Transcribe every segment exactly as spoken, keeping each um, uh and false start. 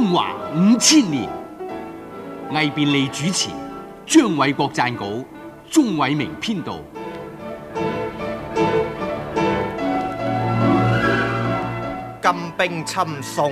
中華五千年，魏便利主持，張偉國撰稿，鍾偉明編導。 金兵侵宋。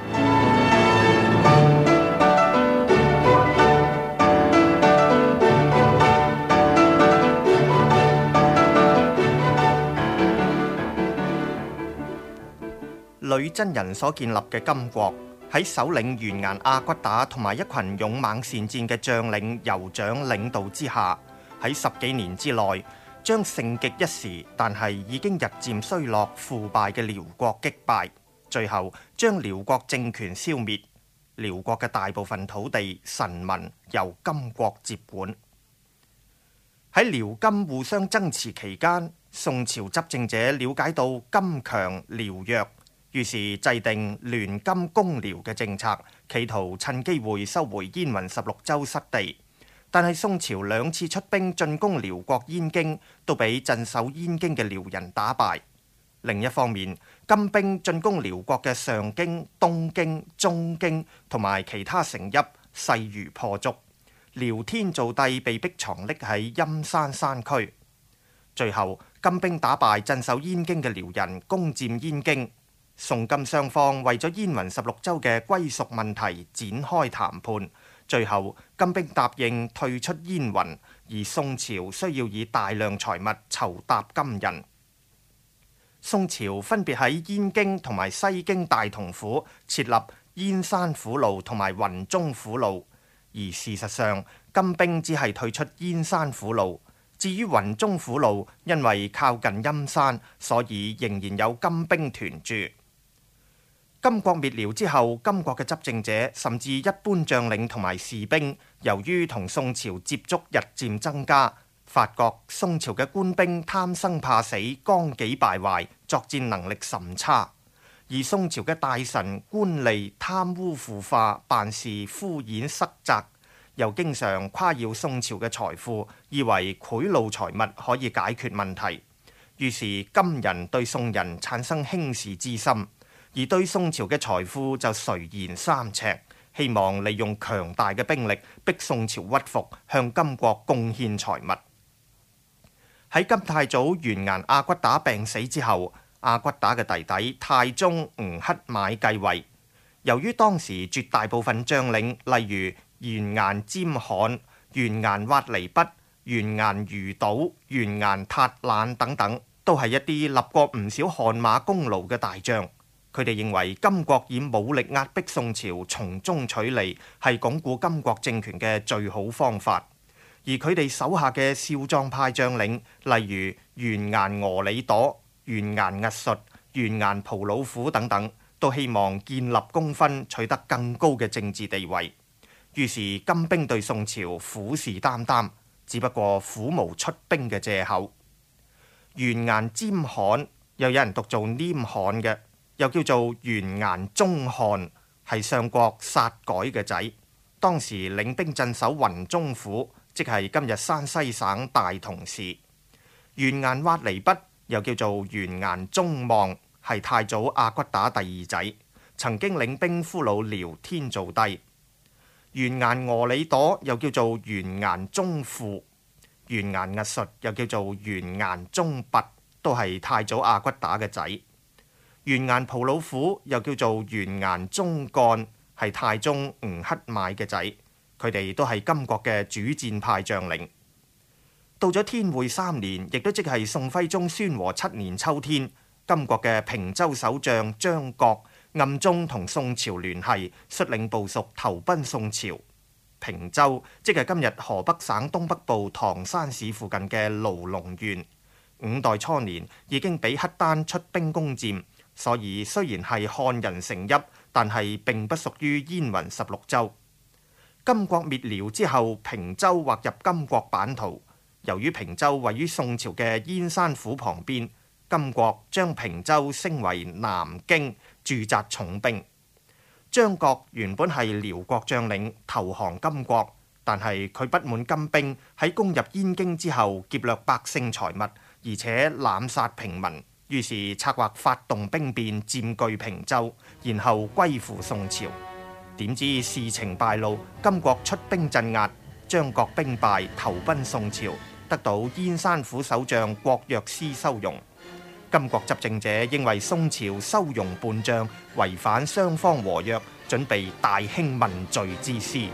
女真人所建立嘅金國，喺首領完顏阿骨打同埋一群勇猛善戰嘅將領酋長領導之下，喺十幾年之內，將盛極一時但係已經日漸衰落腐敗嘅遼國擊敗，最後將遼國政權消滅。遼國嘅大部分土地臣民由金國接管。喺遼金互相爭持期間，宋朝執政者了解到金強遼弱，於是制定聯金攻遼嘅政策，企圖趁機會收回燕雲十六州失地。但係宋朝兩次出兵進攻遼國燕京，都俾鎮守燕京嘅遼人打敗。另一方面，金兵進攻遼國嘅上京、東京、中京同埋其他城邑，勢如破竹。遼天造帝被逼藏匿喺陰山山區。最後，金兵打敗鎮守燕京嘅遼人，攻佔燕京。宋金雙方為咗燕雲十六州嘅歸屬問題展開談判，最後金兵答應退出燕雲，而宋朝需要以大量財物酬答金人。宋朝分別喺燕京同埋西京大同府設立燕山府路同埋雲中府路，而事實上金兵只係退出燕山府路。至於雲中府路，因為靠近陰山，所以仍然有金兵屯駐。金國滅遼之後，金國嘅執政者甚至一般將領同埋士兵，由於同宋朝接觸日漸增加，發覺宋朝嘅官兵貪生怕死、綱紀敗壞、作戰能力甚差，而宋朝嘅大臣官吏貪污腐化、辦事敷衍塞責，又經常誇耀宋朝嘅財富，以為賄賂財物可以解決問題，於是金人對宋人產生輕視之心。而對宋朝嘅財富就垂涎三尺，希望利用強大嘅兵力逼宋朝屈服，向金國貢獻財物。喺金太祖完顏阿骨打病死之後，阿骨打嘅弟弟太宗吳乞買繼位。由於當時絕大部分將領，例如完顏沾罕、完顏挖厘畢、完顏魚島、完顏塔懶等等，都係一啲立過唔少汗馬功勞嘅大將。佢哋認為金國以武力壓迫宋朝，從中取利，係鞏固金國政權嘅最好方法。而佢哋手下嘅少壯派將領，例如完顏俄里朵、完顏齷術、完顏蒲魯虎等等，都希望建立功勳，取得更高嘅政治地位。於是金兵對宋朝虎視眈眈，只不過苦無出兵嘅藉口。完顏沾罕，又有人讀做黏罕嘅，又叫做完顏宗翰，係相國薩改嘅仔。當時領兵鎮守雲中府，即係今日山西省大同市。完顏挖厘畢，又叫做完顏宗望，係太祖阿骨打第二仔，曾經領兵俘虜遼天造帝。完顏俄里朵，又叫做完顏宗富。完顏齷術，又叫做完顏宗弼，都係太祖阿骨打嘅仔。完顏蒲魯虎，又叫做完顏宗幹，係太宗吳乞買嘅仔。佢哋都係金國嘅主戰派將領。到咗天會三年，亦都即係宋徽宗宣和七年秋天，金國嘅平州守將張覺暗中同宋朝聯繫，率領部屬投奔宋朝。平州即係今日河北省東北部唐山市附近嘅盧龍縣。五代初年已經俾契丹出兵攻佔，所以雖然係漢人城邑，但係並不屬於燕雲十六州。金國滅遼之後，平州劃入金國版圖。由於平州位於宋朝嘅燕山府旁邊，金國將平州升為南京，駐紮重兵。張覺原本係遼國將領，投降金國，但係佢不滿金兵喺攻入燕京之後劫掠百姓財物，而且濫殺平民，於是策劃發動兵變，佔據平州，然後歸附宋朝。 點知事情敗露，金國出兵鎮壓，張國兵敗，投奔宋朝，得到燕山府守將郭藥師收容。金國執政者認為宋朝收容叛將，違反雙方和約，準備大興問罪之師。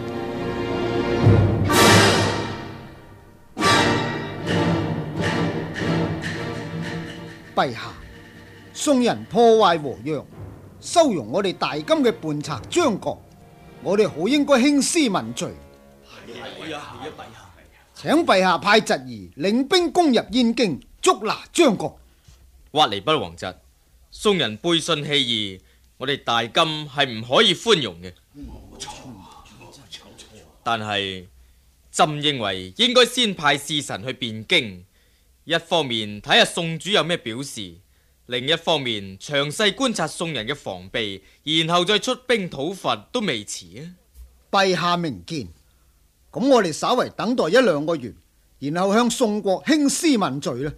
陛下，宋人破壞和約，收容我哋大金嘅叛賊張國，我哋好應該興師問罪。係啊，係啊，陛下，請陛下派侄兒領兵攻入燕京，捉拿張國。 挖尼不王侄，宋人背信棄義，我哋大金係唔可以寬容嘅。冇錯，但係朕認為應該先派使臣去汴京，一方面睇下宋主有咩表示，另一方面詳細觀察宋人嘅防備，然後再出兵討伐都未遲啊！ 陛下明見，咁我哋稍為等待一兩個月，然後向宋國興師問罪啦。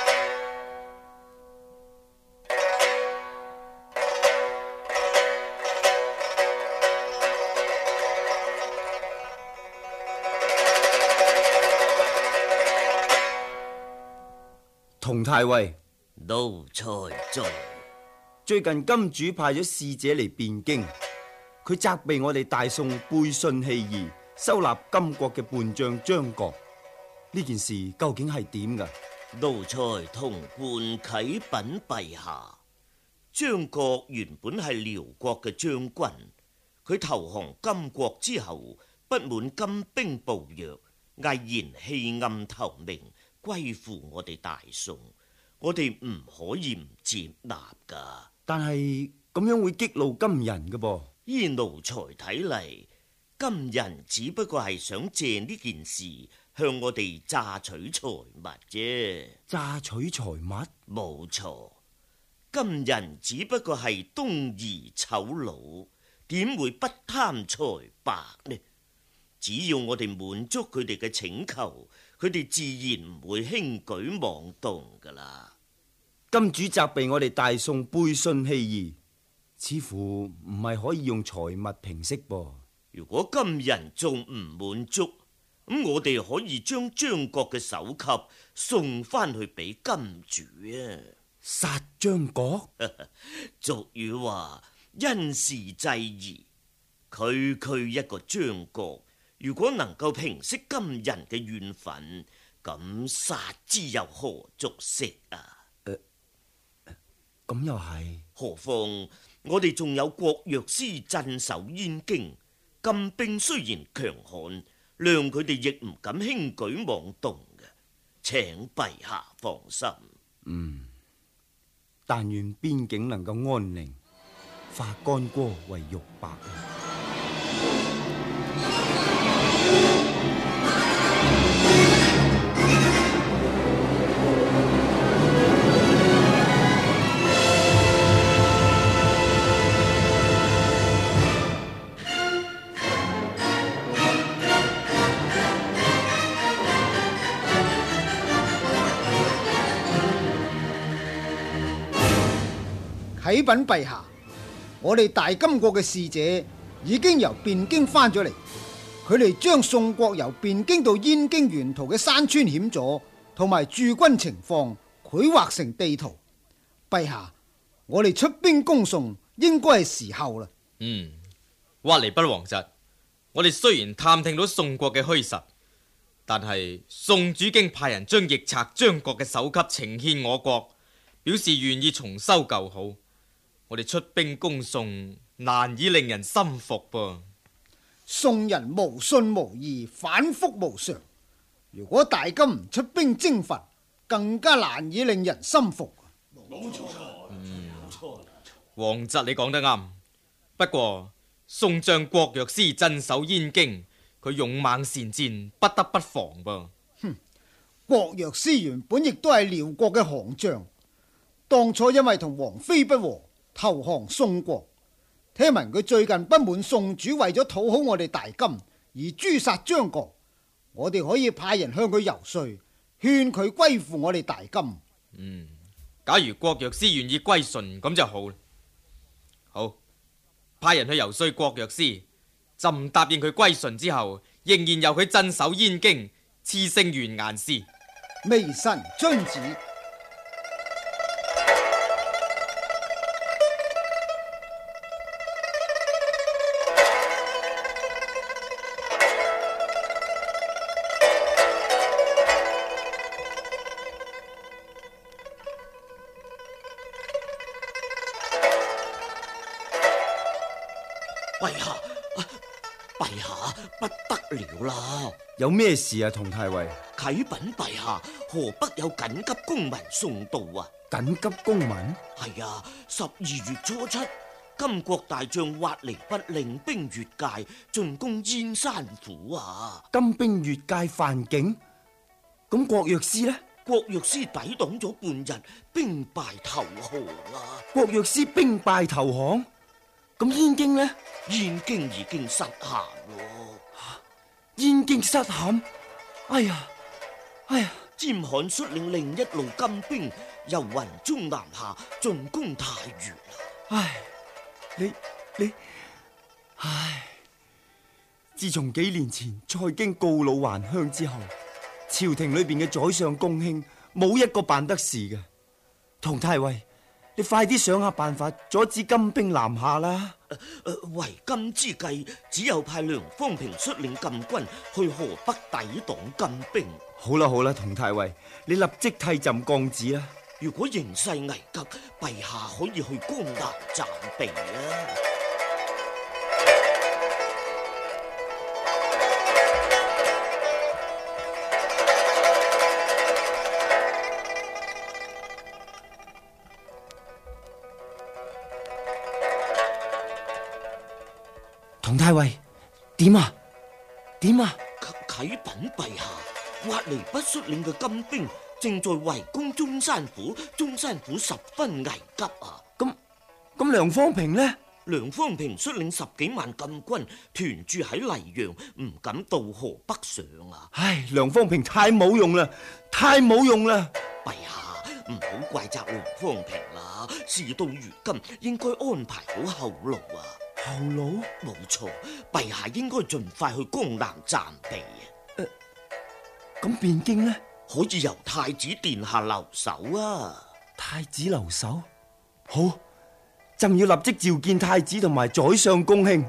童太尉， 奴才在。 最近金主派咗使者嚟汴京，佢責備我哋大宋背信棄義，收納金國嘅叛將張國。呢件事究竟係點噶？ 奴才同冠啟稟陛下，張國原本係遼國嘅將軍，佢投降金國之後，不滿金兵暴虐，毅然棄暗投明，歸附我哋大宋，我哋唔可以唔接納噶。 但係咁樣會激怒金人噶噃。 依奴才睇嚟，金人只不過係想借呢件事向我哋榨取財物啫。 榨取財物？ 冇錯，金人只不過係東夷醜佬，點會不貪財帛呢？只要我哋滿足佢哋嘅請求，佢哋自然唔會輕舉妄動噶啦。 金主責備我哋大宋背信棄義，似乎唔係可以用財物平息噃。 如果金人仲唔滿足，咁我哋可以將張國嘅首級送翻去俾金主啊！ 殺張國？ 俗語話因時制宜，區區一個張國，如果能夠平息金人嘅怨憤，咁殺之又何足惜啊？ 誒、呃，咁又係。 何況我哋仲有郭藥師鎮守燕京，金兵雖然強悍，諒佢哋亦唔敢輕舉妄動嘅，請陛下放心。 嗯，但願邊境能夠安寧，化干戈為玉帛。 啟稟陛下，我哋大金國嘅使者已經由汴京翻咗嚟，佢哋將宋國由汴京到燕京沿途嘅山川險阻同埋駐軍情況繪畫成地圖。陛下，我哋出兵攻宋應該係時候啦。 嗯，挖尼不王侄，我哋雖然探聽到宋國嘅虛實，但係宋主經派人將逆賊張國嘅首級呈獻我國，表示願意重修舊好。我哋出兵攻宋，難以令人心服噃。 宋人無信無義，反覆無常。如果大金唔出兵征伐，更加難以令人心服。冇錯， 嗯，冇錯。王侄你講得啱，不過宋將郭藥師鎮守燕京，佢勇猛善戰，不得不防噃。 哼，郭藥師原本亦都係遼國嘅降將，當初因為同王妃不和，投降宋國。聽聞佢最近不滿宋主為咗討好我哋大金而誅殺張國，我哋可以派人向佢游說，勸佢歸附我哋大金。 嗯，假如郭藥師願意歸順，咁就好。好， 派人去游說郭藥師，朕答應佢歸順之後，仍然由佢鎮守燕京，賜姓完顏氏。 微臣遵旨。 陛下，陛下不得了啦！ 有咩事啊，佟太尉？ 啟稟陛下，河北有緊急公文送到啊！ 緊急公文？ 係啊，十二月初七，金國大將挖尼弼領兵越界，進攻燕山府啊！ 金兵越界犯境，咁郭藥師呢？ 郭藥師抵擋咗半日，兵敗投降啊！ 郭藥師兵敗投降，咁燕京呢？ 燕京已經失陷咯。 燕京失陷？哎呀，哎呀！ 詹罕率領另一路金兵由雲中南下，進攻太原。 唉，你你，唉！自從幾年前蔡京告老還鄉之後，朝廷裏邊嘅宰相公卿冇一個辦得事嘅。佟太尉，你快啲想下辦法阻止金兵南下啦！ 誒、呃，為今之計，只有派梁方平率領禁軍去河北抵擋金兵。 好啦好啦，佟太尉，你立即替朕降旨啦！ 如果形勢危急，陛下可以去江南暫避啊！ 佟太尉，點啊？點啊？ 啟稟陛下，挖尼弼率領嘅金兵正在圍攻中山府，中山府十分危急啊！ 咁咁梁方平呢？ 梁方平率領十幾萬禁軍屯駐喺黎陽，唔敢到河北上啊！ 唉，梁方平太冇用啦，太冇用啦！ 陛下唔好怪責梁方平啦，事到如今應該安排好後路啊！ 後路？ 冇錯，陛下應該盡快去江南暫避啊！ 咁汴京呢？ 可以由太子殿下留守啊！ 太子留守？好，朕要立即召見太子同埋宰相公卿。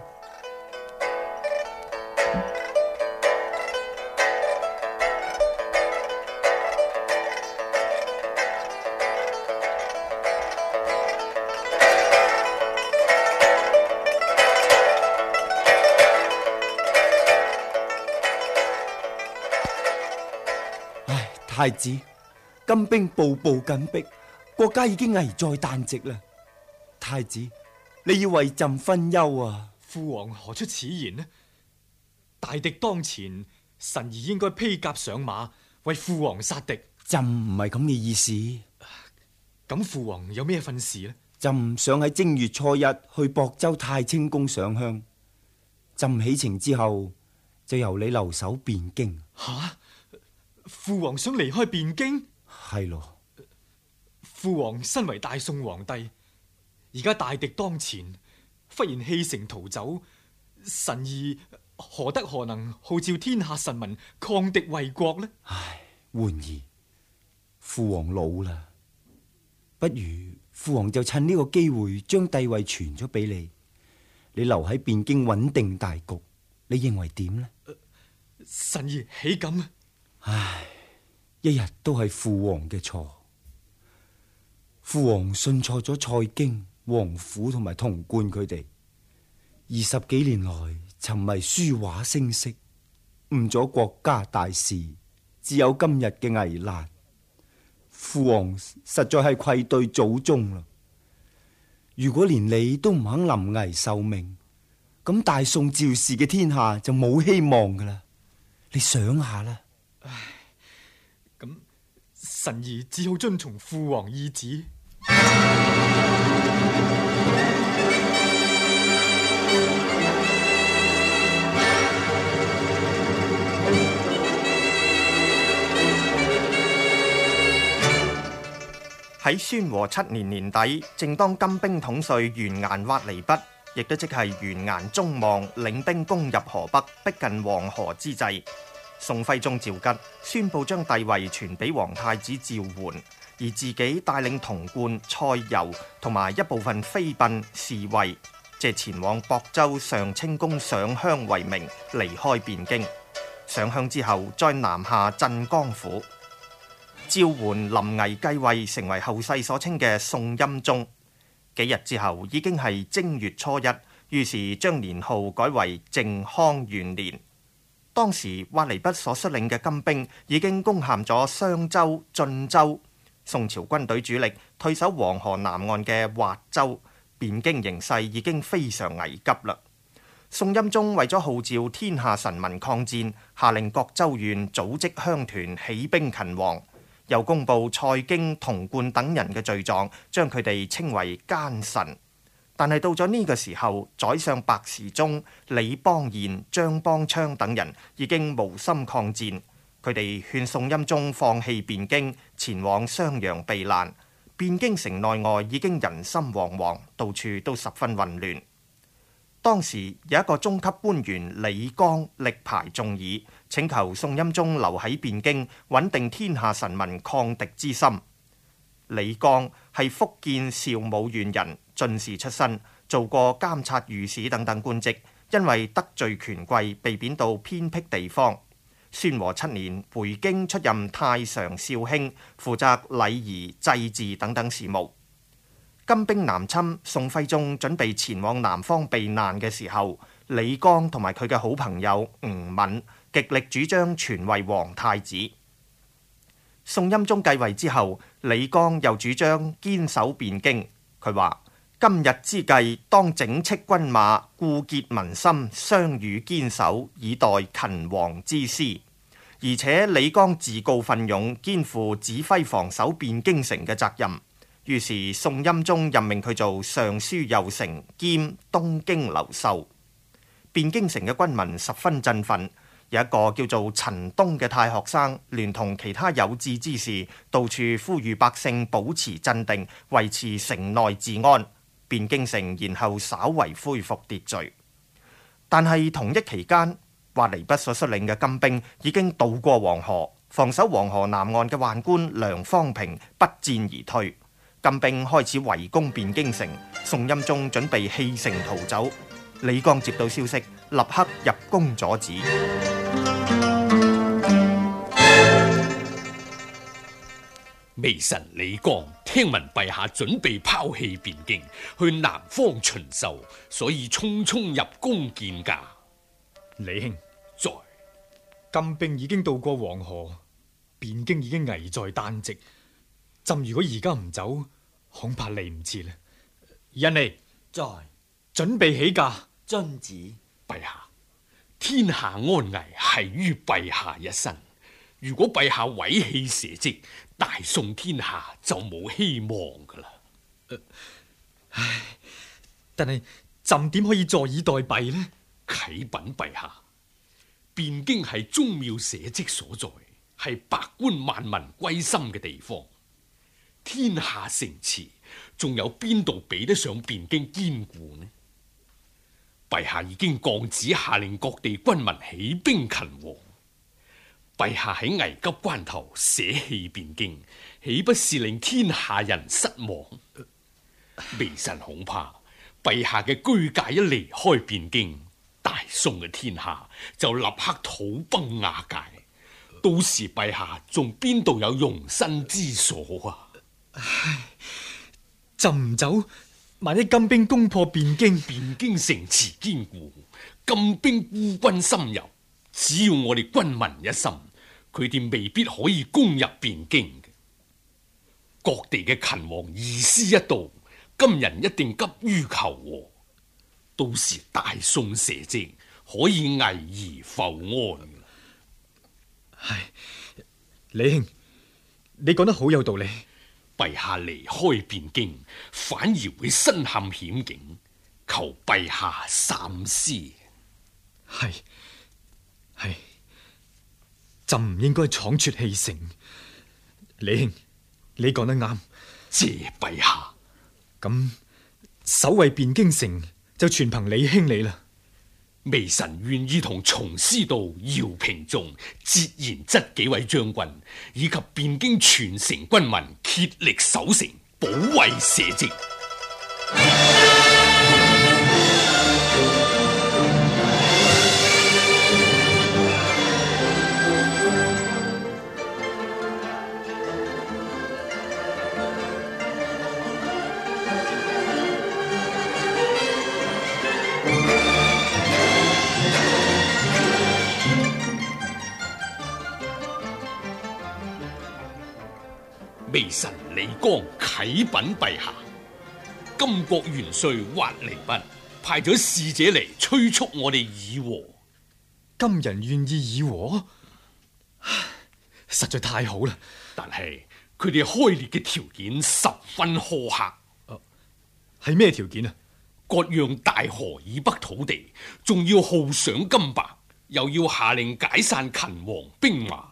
太子，金兵步步緊逼，國家已經危在旦夕啦。太子，你要為朕分憂啊！ 父王何出此言呢？大敵當前，臣兒應該披甲上馬，為父王殺敵。 朕唔係咁嘅意思。 咁父王有咩訓示呢？ 朕想喺正月初一去亳州太清宮上香。朕起程之後，就由你留守汴京。 吓！父王想離開汴京？ 係咯。 父王身為大宋皇帝，而家大敵當前，忽然棄城逃走，臣兒何德何能號召天下臣民抗敵衛國呢？ 唉，媛兒，父王老啦，不如父王就趁呢個機會將帝位傳咗俾你，你留喺汴京穩定大局，你認為點呢？ 呃、臣兒豈敢啊！ 唉，一日都係父王嘅錯。父王信錯咗蔡京、王府同埋童貫佢哋，二十幾年來沉迷書畫聲色，誤咗國家大事，只有今日嘅危難。父王實在係愧對祖宗啦。如果連你都唔肯臨危受命，咁大宋趙氏嘅天下就冇希望噶啦。你想下啦。 唉，咁臣兒只好遵從父王意旨。 喺宣和七年年底，正當金兵統帥完顏挖尼弼亦都即係完顏宗望領兵攻入河北，逼近黃河之際，宋徽宗趙吉宣布將帝位傳俾皇太子趙桓，而自己帶領童貫、蔡攸同埋一部分妃嬪侍衛，借前往亳州上清宮上香為名離開汴京。上香之後，再南下鎮江府。趙桓臨危繼位，成為後世所稱嘅宋欽宗。幾日之後，已經係正月初一，於是將年號改為靖康元年。當時挖彌弼所率領嘅金兵已經攻陷咗商州、晉州，宋朝軍隊主力退守黃河南岸嘅滑州，汴京形勢已經非常危急啦。宋欽宗為咗號召天下臣民抗戰，下令各州縣組織鄉團起兵勤王，又公布蔡京、童貫等人嘅罪狀，將佢哋稱為奸臣。但係到咗呢個時候，宰相白時宗、李邦彥、張邦昌等人已經無心抗戰，佢哋勸宋欽宗放棄汴京，前往襄陽避難。汴京城內外已經人心惶惶，到處都十分混亂。當時有一個中級官員李綱力排眾議，請求宋欽宗留喺汴京，穩定天下臣民抗敵之心。李綱係福建邵武縣人，進士出身，做過監察御史等等官職，因為得罪權貴，被貶到偏僻地方。宣和七年回京出任太常少卿，負責禮儀、祭祀等等事務。金兵南侵，宋徽宗準備前往南方避難嘅時候，李綱同埋佢嘅好朋友吳敏極力主張傳位皇太子。宋欽宗繼位之後，李綱又主張堅守汴京。佢話：今日之計，當整飭軍馬，固結民心，相與堅守，以待勤王之師。而且李綱自告奮勇，肩負指揮防守汴京城嘅責任。於是宋欽宗任命佢做尚書右丞兼東京留守。汴京城嘅軍民十分振奮，有一個叫做陳東嘅太學生，聯同其他有志之士，到處呼籲百姓保持鎮定，維持城內治安。汴京城然後稍為恢復秩序。但係同一期間，挖彌弼所率領嘅金兵已經渡過黃河，防守黃河南岸嘅宦官梁方平不戰而退。金兵開始圍攻汴京城，宋欽宗準備棄城逃走。李綱接到消息，立刻入宮阻止。 微臣李綱聽聞陛下準備拋棄汴京，去南方巡狩，所以匆匆入宮見駕。 李兄， 在金兵已經渡過黃河，汴京已經危在旦夕。朕如果而家唔走，恐怕嚟唔切啦。印尼在準備起駕。 遵旨。 陛下，天下安危繫於陛下一身。如果陛下毀棄社稷，大宋天下就冇希望噶啦。 呃、唉，但係朕點可以坐以待斃呢？ 啟稟陛下，汴京係宗廟社稷所在，係百官萬民歸心嘅地方。天下城池，仲有邊度比得上汴京堅固呢？陛下已經降旨下令各地軍民起兵勤王。陛下喺危急關頭捨棄汴京，豈不是令天下人失望？微臣恐怕陛下嘅居戒一離開汴京，大宋嘅天下就立刻土崩瓦解，到時陛下仲邊度有容身之所啊？ 唉，朕唔走，萬一金兵攻破汴京， 汴京城池堅固，金兵孤軍深入，只要我哋軍民一心，佢哋未必可以攻入汴京嘅。各地嘅勤王義師一到，金人一定急於求和，到時大宋社稷可以危而復安。 唉，李兄，你講得好有道理。 陛下離開汴京，反而會身陷險境，求陛下三思。 係係，朕唔應該闖出棄城。李兄，你講得啱。 謝陛下。 咁守衛汴京城就全憑李兄你啦。 微臣願意同從師道、姚平仲、節賢質幾位將軍以及汴京全城軍民竭力守城，保衛社稷。微臣李剛啟禀陛下，金國元帥挖尼弼派咗使者嚟催促我哋議和。 金人願意議和，實在太好啦！ 但係佢哋開列嘅條件十分苛刻。 係咩條件啊？ 割讓大河以北土地，仲要犒賞金帛，又要下令解散勤王兵馬。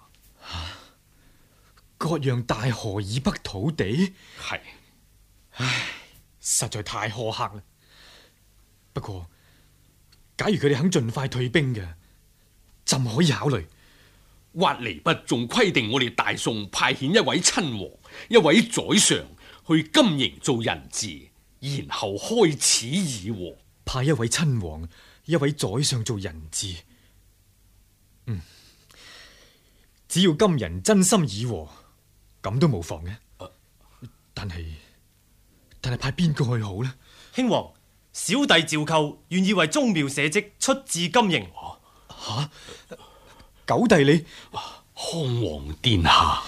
割讓大河以北土地， 係， 唉，實在太苛刻啦。不過，假如佢哋肯盡快退兵嘅，朕可以考慮。 挖尼弼仲規定我哋大宋派遣一位親王、一位宰相去金營做人質，然後開始議和。 派一位親王、一位宰相做人質，嗯，只要金人真心議和，咁都冇妨嘅。啊、但係但係派邊個去好呢？ 兄王，小弟趙構願意為宗廟社稷出自金營。 吓、啊，九弟你， 康王殿下。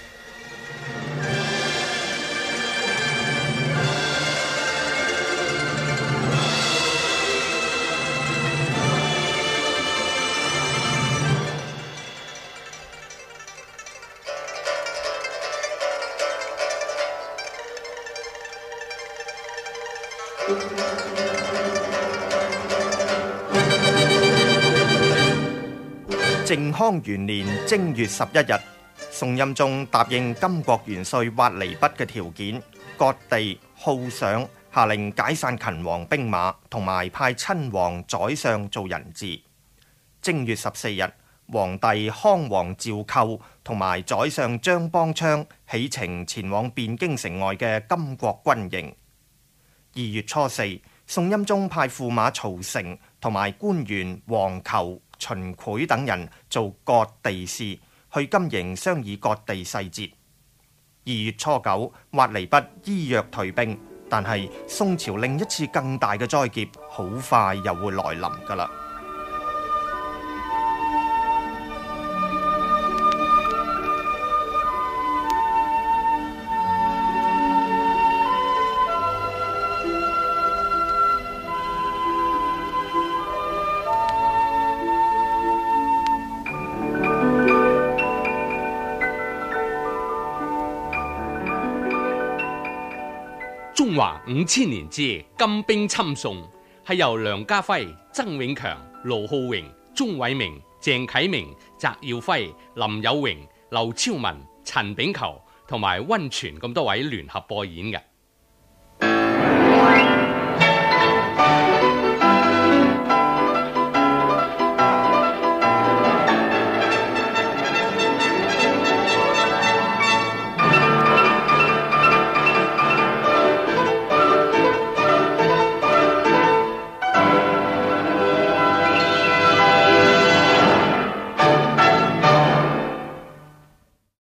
靖康元年正月十一日，宋欽宗答應金國元帥挖尼弼嘅條件，割地、犒賞，下令解散勤王兵馬，同埋派親王、宰相做人質。正月十四日，皇帝康王趙構同埋宰相張邦昌起程前往汴京城外嘅金國軍營。二月初四，宋欽宗派駙馬曹成同埋官員黃求、秦檜等人做割地使，去金營商議割地細節。二月初九，挖尼弼依約退兵，但係宋朝另一次更大嘅災劫好快又會來臨㗎喇。 中華五千年之金兵侵宋，係由梁家輝、曾永強、盧浩榮、鍾偉明、鄭啟明、翟耀輝、林有榮、劉超文、陳炳求同埋溫泉咁多位聯合播演嘅。